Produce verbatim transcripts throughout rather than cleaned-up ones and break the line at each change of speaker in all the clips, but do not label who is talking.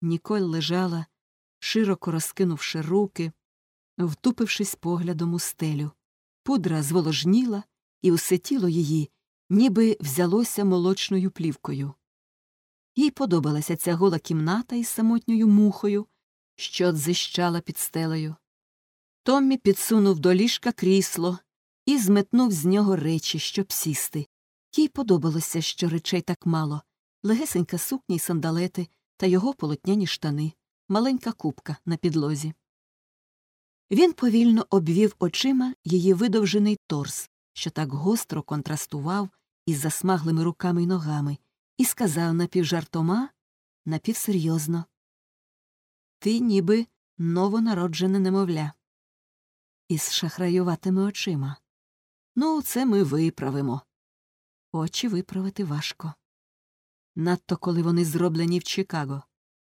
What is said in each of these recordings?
Ніколь лежала, широко розкинувши руки, втупившись поглядом у стелю. Пудра зволожніла, і усе тіло її ніби взялося молочною плівкою. Їй подобалася ця гола кімната із самотньою мухою, що дзищала під стелею. Томмі підсунув до ліжка крісло і зметнув з нього речі, щоб сісти. Їй подобалося, що речей так мало. Легесенька сукня й сандалети та його полотняні штани, маленька купка на підлозі. Він повільно обвів очима її видовжений торс, що так гостро контрастував із засмаглими руками й ногами, і сказав напівжартома, напівсерйозно: «Ти ніби новонароджене немовля. Із шахраюватими очима. Ну, це ми виправимо». Очі виправити важко. Надто, коли вони зроблені в Чикаго.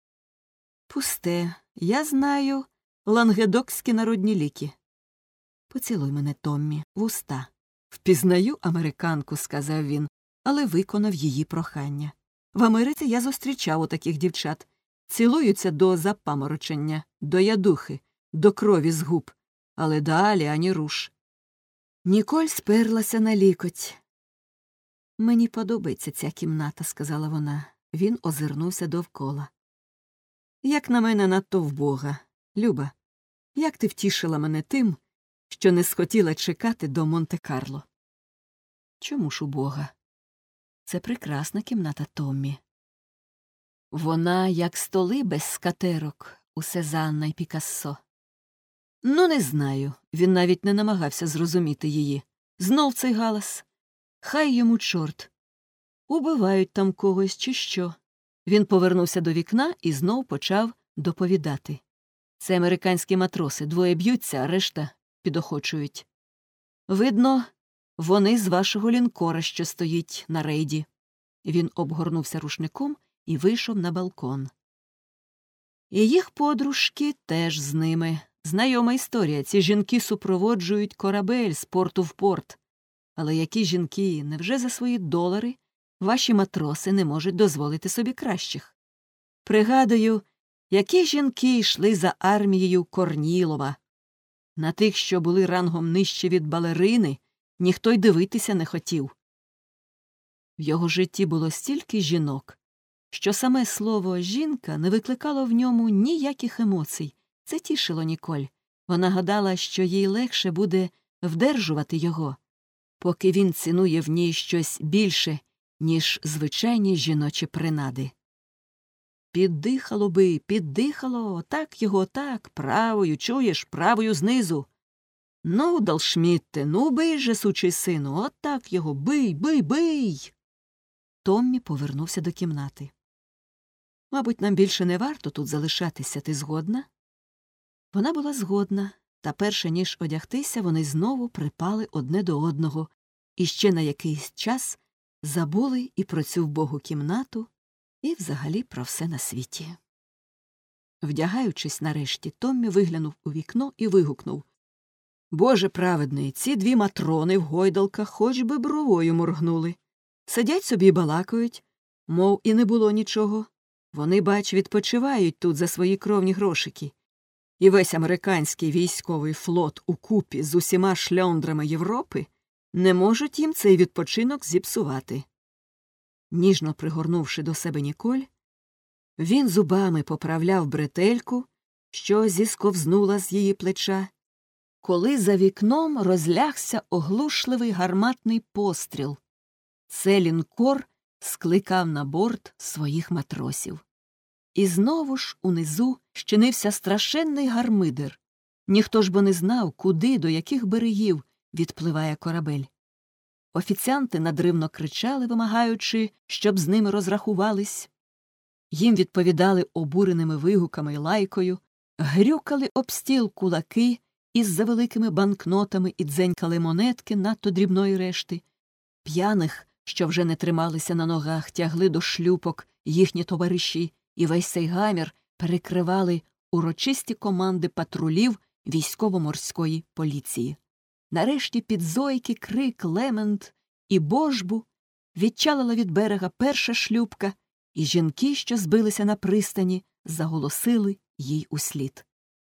«Пусте, я знаю лангедокські народні ліки. Поцілуй мене, Томмі, в уста». «Впізнаю американку», — сказав він, але виконав її прохання. «В Америці я зустрічав у таких дівчат. Цілуються до запаморочення, до ядухи, до крові з губ. Але далі ані руш». Ніколь сперлася на лікоть. «Мені подобається ця кімната», — сказала вона. Він озирнувся довкола. «Як на мене, надто вбога. Люба, як ти втішила мене тим, що не схотіла чекати до Монте-Карло». «Чому ж убога? Це прекрасна кімната, Томмі. Вона, як столи без скатерок у Сезанна й Пікассо». «Ну, не знаю». Він навіть не намагався зрозуміти її. Знов цей галас. Хай йому чорт. Убивають там когось чи що. Він повернувся до вікна і знов почав доповідати. «Це американські матроси. Двоє б'ються, а решта підохочують. Видно, вони з вашого лінкора, що стоїть на рейді». Він обгорнувся рушником і вийшов на балкон. І їх подружки теж з ними. Знайома історія. Ці жінки супроводжують корабель з порту в порт. Але які жінки? Невже за свої долари ваші матроси не можуть дозволити собі кращих? Пригадую, які жінки йшли за армією Корнілова. На тих, що були рангом нижче від балерини, ніхто й дивитися не хотів. В його житті було стільки жінок, що саме слово «жінка» не викликало в ньому ніяких емоцій. Це тішило Ніколь. Вона гадала, що їй легше буде вдержувати його, поки він цінує в ній щось більше, ніж звичайні жіночі принади. «Піддихало би, піддихало, так його, так, правою, чуєш, правою знизу. Ну, Далшмітте, ну бий же, сучий сину, от так його, бий, бий, бий!» Томмі повернувся до кімнати. «Мабуть, нам більше не варто тут залишатися, ти згодна?» Вона була згодна, та перше ніж одягтися, вони знову припали одне до одного і ще на якийсь час забули і про цю вбогу кімнату, і взагалі про все на світі. Вдягаючись нарешті, Томмі виглянув у вікно і вигукнув: «Боже праведний, ці дві матрони в гойдалках хоч би бровою моргнули. Сидять собі і балакають, мов і не було нічого. Вони, бач, відпочивають тут за свої кровні грошики. І весь американський військовий флот укупі з усіма шльондрами Європи не можуть їм цей відпочинок зіпсувати». Ніжно пригорнувши до себе Ніколь, він зубами поправляв бретельку, що зісковзнула з її плеча, коли за вікном розлягся оглушливий гарматний постріл. Це лінкор скликав на борт своїх матросів. І знову ж унизу щинився страшенний гармидер. Ніхто ж бо не знав, куди, до яких берегів відпливає корабель. Офіціанти надривно кричали, вимагаючи, щоб з ними розрахувались. Їм відповідали обуреними вигуками й лайкою, грюкали об стіл кулаки із завеликими банкнотами і дзенькали монетки надто дрібної решти. П'яних, що вже не трималися на ногах, тягли до шлюпок їхні товариші, і весь цей гамір перекривали урочисті команди патрулів військово-морської поліції. Нарешті під зойки, крик, лемент і божбу відчалила від берега перша шлюпка, і жінки, що збилися на пристані, заголосили їй услід.